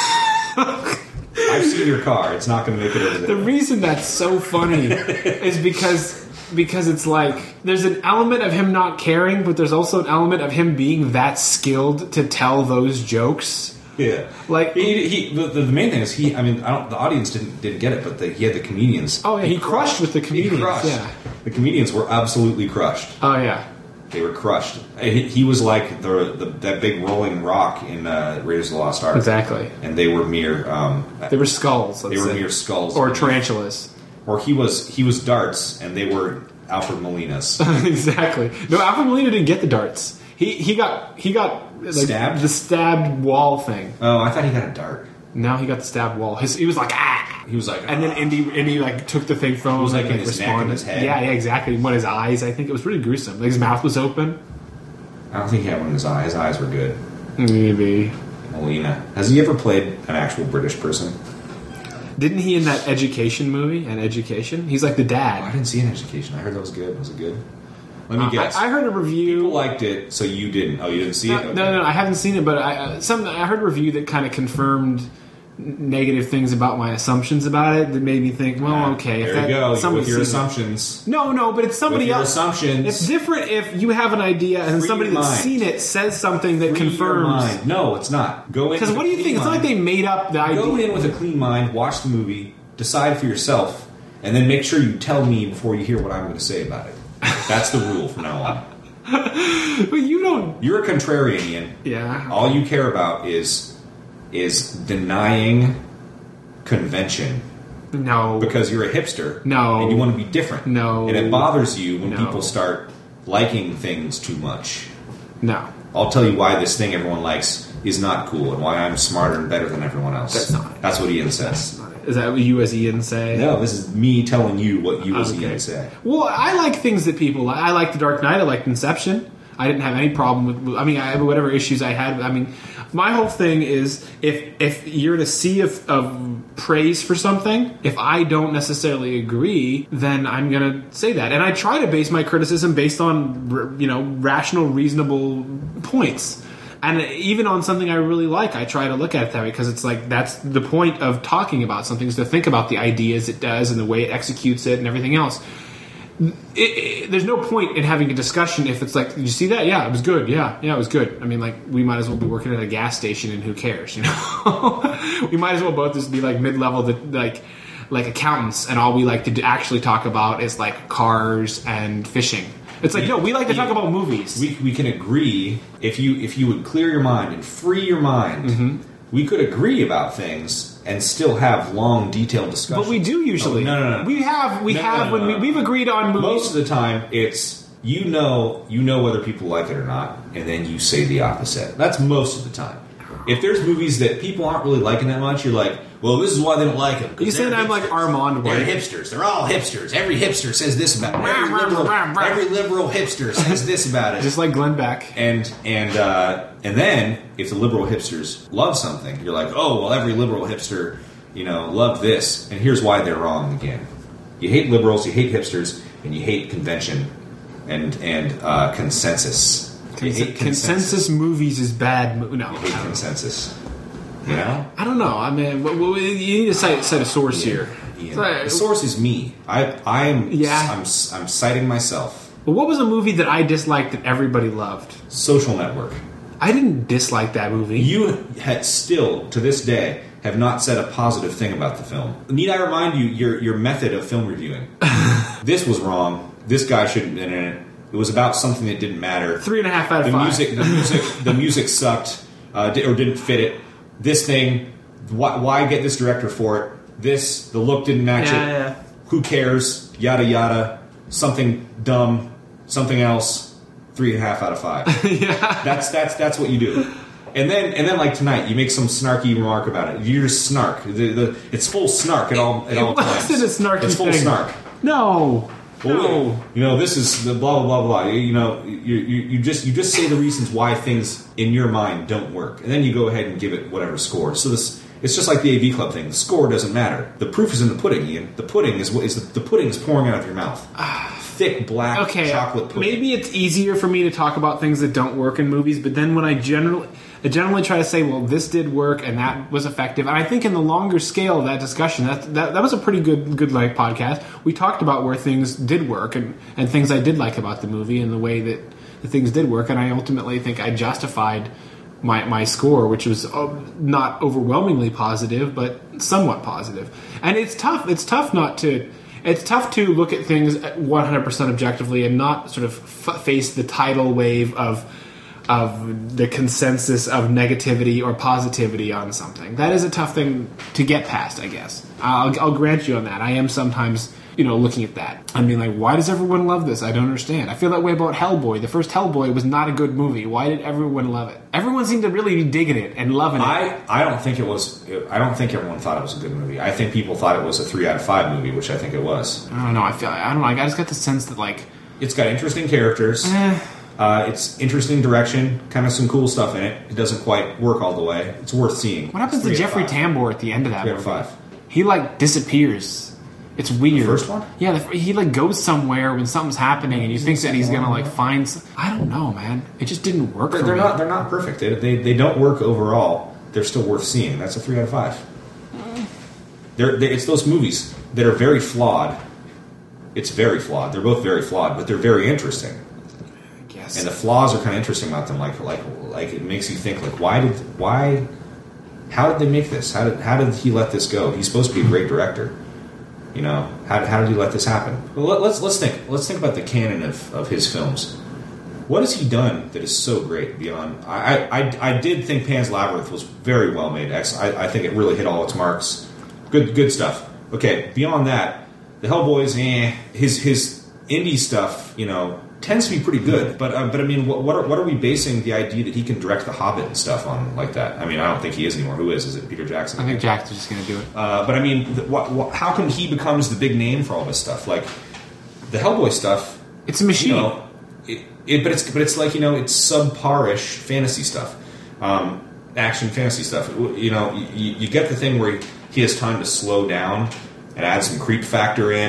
I've seen your car. It's not going to make it over the the hill. reason that's so funny is because because it's like there's an element of him not caring, but there's also an element of him being that skilled to tell those jokes. Yeah, Like- he. he the, the main thing is he. I mean, I don't. The audience didn't didn't get it, but the, he had the comedians. Oh yeah, he crushed with the He comedians. crushed. Yeah. The comedians were absolutely crushed. Oh yeah. They were crushed. He, he was like the, the that big rolling rock in uh, Raiders of the Lost Ark. Exactly. And they were mere. Um, They were skulls. Let's They were say. mere skulls. or tarantulas. Or he was he was darts, and they were Alfred Molina's. Exactly. No, Alfred Molina didn't get the darts. He he got he got like, Stabbed? the stabbed wall thing. Oh, I thought he got a dart. Now he got the stabbed wall. His, he was like ah. He was like, And then "Ah." Indy, Indy like took the thing from him. was, like, and, in his neck and responded. his head. Yeah, yeah, exactly. One of his eyes. I think it was pretty gruesome. Like his mouth was open. I don't think he had one in his eye. His eyes were good. Maybe. Molina. Has he ever played an actual British person? Didn't he in that Education movie? An Education? He's like the Oh, I dad. didn't see an education. I heard that was good. Was it good? Let me Uh, guess. I, I heard a review. People liked it, so you didn't. Oh, you didn't see no, it? Okay. no, no, I haven't seen it, but I uh, some I heard a review that kind of confirmed n- negative things about my assumptions about it that made me think, well, Ah, okay, There if that, you go. somebody With your sees it- assumptions. No, no, but it's somebody With your else. assumptions. It's different if you have an idea and Free somebody your that's mind. seen it says something that Free your confirms. mind. No, it's not. Go in. Because with what a do you clean think? It's not like mind. they made up the idea. Go in with a clean mind, watch the movie, decide for yourself, and then make sure you tell me before you hear what I'm going to say about it. That's the rule from now on. But you don't. You're a contrarian, Ian. Yeah. All you care about is is denying convention No. because you're a hipster. No. And you want to be different. No. And it bothers you when No. people start liking things too much. No. I'll tell you why this thing everyone likes is not cool and why I'm smarter and better than everyone else. That's not it. That's what Ian says. Is that what you as Ian say? No, this is me telling you what you as Okay. Ian say. Well, I like things that people like. I like The Dark Knight. I liked Inception. I didn't have any problem with. I mean, I have whatever issues I had. I mean, my whole thing is if if you're in a sea of, of praise for something, if I don't necessarily agree, then I'm gonna say that. And I try to base my criticism based on you know rational, reasonable points. And even on something I really like, I try to look at it that way because it's like that's the point of talking about something is to think about the ideas it does and the way it executes it and everything else. It, it, there's no point in having a discussion if it's like, did you see that? Yeah, it was good. Yeah, yeah, it was good. I mean, like, we might as well be working at a gas station and who cares, you know? We might as well both just be like mid-level, like like accountants, and all we like to do, actually talk about is like cars and fishing. It's like, no, we like to talk about movies. We we can agree if you if you would clear your mind and free your mind, mm-hmm. we could agree about things and still have long, detailed discussions. But we do usually. Oh, no, no, no. We have we no, have no, no, when no, no. we, we've agreed on movies. Most of the time, it's you know you know whether people like it or not, and then you say the opposite. That's most of the time. If there's movies that people aren't really liking that much, you're like, well, this is why they don't like them. You saying I'm like Armand They're White? hipsters. They're all hipsters. Every hipster says this about it. Every liberal, every liberal hipster says this about it. Just like Glenn Beck. And and uh, and then if the liberal hipsters love something, you're like, oh, well, every liberal hipster, you know, loved this, and here's why they're wrong again. You hate liberals, you hate hipsters, and you hate convention and and uh, consensus. Con- consensus. consensus movies is bad. Mo- no, you hate consensus. You know? I don't know. I mean, w- w- you need to cite, cite a source Ian, here. Ian. Like, the source is me. I I'm yeah. I'm I'm citing myself. But what was a movie that I disliked that everybody loved? Social Network. I didn't dislike that movie. You had still to this day have not said a positive thing about the film. Need I remind you your your method of film reviewing? This was wrong. This guy shouldn't have been in it. It was about something that didn't matter. Three and a half out of the five. Music, the music, the music sucked uh, or didn't fit it. This thing, why, why get this director for it? This, the look didn't match yeah, it. Yeah. Who cares? Yada yada. Something dumb. Something else. Three and a half out of five. yeah. That's that's that's what you do. And then and then like tonight, you make some snarky remark about it. You just snark. The, the, it's full snark at all at it all times. It wasn't a snarky It's full thing. snark. No. Well, no. You know, this is the blah blah blah blah. You know, you, you you just you just say the reasons why things in your mind don't work, and then you go ahead and give it whatever score. So this it's just like the A V Club thing. The score doesn't matter. The proof is in the pudding, Ian. The pudding is what is the, the pudding is pouring out of your mouth. Thick black okay, chocolate pudding. Maybe it's easier for me to talk about things that don't work in movies, but then when I generally I generally try to say, well, this did work and that was effective. And I think in the longer scale of that discussion, that that, that was a pretty good good like podcast. We talked about where things did work and, and things I did like about the movie and the way that the things did work, and I ultimately think I justified my my score, which was uh, not overwhelmingly positive, but somewhat positive. And it's tough. It's tough not to. It's tough to look at things one hundred percent objectively and not sort of f- face the tidal wave of of the consensus of negativity or positivity on something. That is a tough thing to get past, I guess. I'll, I'll grant you on that. I am sometimes, you know, looking at that. I mean, like, why does everyone love this? I don't understand. I feel that way about Hellboy. The first Hellboy was not a good movie. Why did everyone love it? Everyone seemed to really be digging it and loving it. I, I don't think it was. I don't think everyone thought it was a good movie. I think people thought it was a three out of five movie, which I think it was. I don't know. I feel. I don't know. I just got the sense that like it's got interesting characters. Eh. Uh, it's interesting direction, kind of some cool stuff in it. It doesn't quite work all the way. It's worth seeing. What happens to Jeffrey Tambor at the end of that three movie? Out of five. He like disappears. It's weird. The first one? Yeah, the, he like goes somewhere when something's happening, and you think that he's gonna like find. Some, I don't know, man. It just didn't work. They're, for they're me. not. They're not perfect. They, they they don't work overall. They're still worth seeing. That's a three out of five. They're, they, it's those movies that are very flawed. It's very flawed. They're both very flawed, but they're very interesting. I guess. And the flaws are kind of interesting about them. Like like like it makes you think like why did why how did they make this? How did how did he let this go? He's supposed to be a great director. You know, how, how did he let this happen? Well, let, let's let's think. Let's think about the canon of, of his films. What has he done that is so great beyond? I I, I did think Pan's Labyrinth was very well made. I, I think it really hit all its marks. Good good stuff. Okay, beyond that, the Hellboys, eh, his his indie stuff, you know, tends to be pretty good. But uh, but I mean, what what are, what are we basing the idea that he can direct The Hobbit and stuff on like that? I mean, I don't think he is anymore. Who is? Is it Peter Jackson? I think Jackson's just going to do it. Uh, but I mean, th- what, what, how come he becomes the big name for all this stuff? Like the Hellboy stuff, It's a machine. you know, it, it, but it's but it's like you know, it's subpar-ish fantasy stuff, um, action fantasy stuff. You know, you, you get the thing where he has time to slow down and add some creep factor in,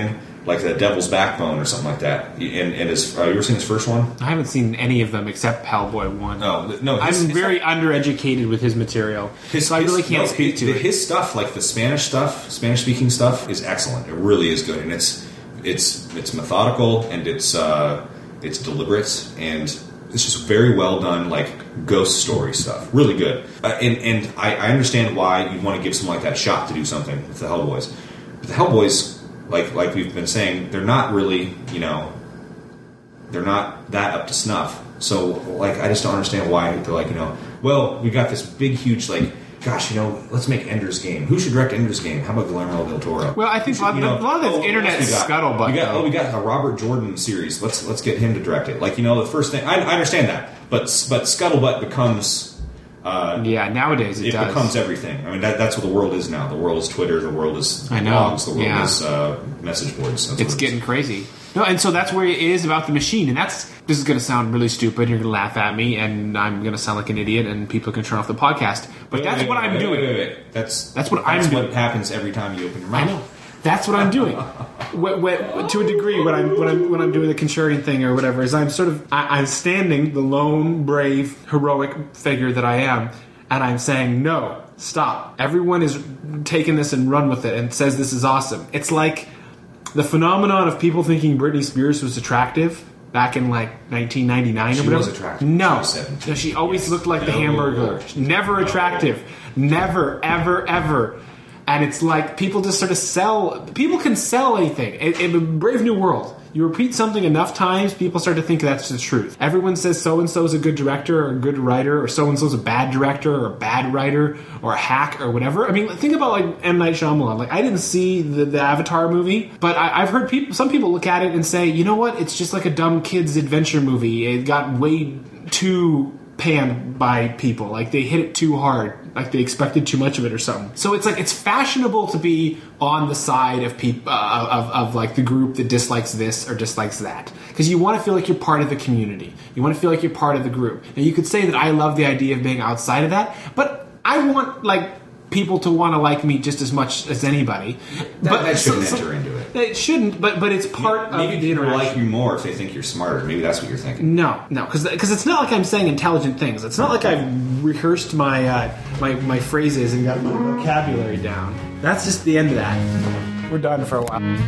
like the Devil's Backbone or something like that. And, and his, uh, you ever seen his first one? I haven't seen any of them except Hellboy one. No, no. I'm his, his very stuff, undereducated with his material, his, so I really his- can't no, speak to his, it. His stuff, like the Spanish stuff, Spanish speaking stuff, is excellent. It really is good, and it's it's it's methodical and it's uh, it's deliberate and it's just very well done, like ghost story stuff. Really good. Uh, and and I, I understand why you want to give someone like that a shot to do something with the Hellboys, but the Hellboys, like like we've been saying, they're not really, you know, they're not that up to snuff. So, like, I just don't understand why they're like, you know, well, we got this big, huge, like, gosh, you know, let's make Ender's Game. Who should direct Ender's Game? How about Guillermo del Toro? Well, I think Who should- a lot- a lot of this what internet else we got? scuttlebutt, We got, though. oh, we got a Robert Jordan series. Let's let's get him to direct it. Like, you know, the first thing, I, I understand that, but but scuttlebutt becomes. Uh, Yeah, nowadays it, it does. becomes everything. I mean, that, that's what the world is now. The world is Twitter. The world is I know, blogs. The world yeah. is uh, message boards. That's what It's it is. getting crazy. No, and so that's where it is about the machine, and that's this is going to sound really stupid. You're going to laugh at me, and I'm going to sound like an idiot, and people can turn off the podcast. But Wait, that's wait, what wait, I'm wait, doing. Wait, wait, wait. That's That's what I'm that's doing. what happens every time you open your I mouth. know. That's what I'm doing. What, what, to a degree, what I'm when I'm when I'm doing the contrarian thing or whatever is I'm sort of I, I'm standing the lone, brave, heroic figure that I am, and I'm saying no, stop. Everyone is taking this and run with it and says this is awesome. It's like the phenomenon of people thinking Britney Spears was attractive back in like nineteen ninety-nine She or whatever. was attractive. No, She was seventeen. no, she always Yes. looked like the No. Hamburglar. Never No. attractive. Never, ever, ever. And it's like people just sort of sell. People can sell anything. In, in a Brave New World, you repeat something enough times, people start to think that's the truth. Everyone says so and so is a good director or a good writer, or so and so is a bad director or a bad writer or a hack or whatever. I mean, think about like M. Night Shyamalan. Like, I didn't see the, the Avatar movie, but I, I've heard people. Some people look at it and say, you know what? It's just like a dumb kids adventure movie. It got way too panned by people. Like, they hit it too hard. Like, they expected too much of it or something. So it's like it's fashionable to be on the side of people uh, of, of like the group that dislikes this or dislikes that, because you want to feel like you're part of the community. You want to feel like you're part of the group. Now, you could say that I love the idea of being outside of that, but I want like people to want to like me just as much as anybody. That, but that shouldn't so- so- enter into it. It shouldn't, but but it's part Maybe of the people interaction. like you more if they think you're smarter. Maybe that's what you're thinking. No, no, because it's not like I'm saying intelligent things. It's not like I've rehearsed my uh, my my phrases and got my vocabulary down. That's just the end of that. We're done for a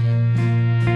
while.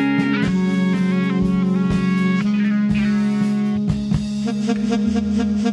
Thank you.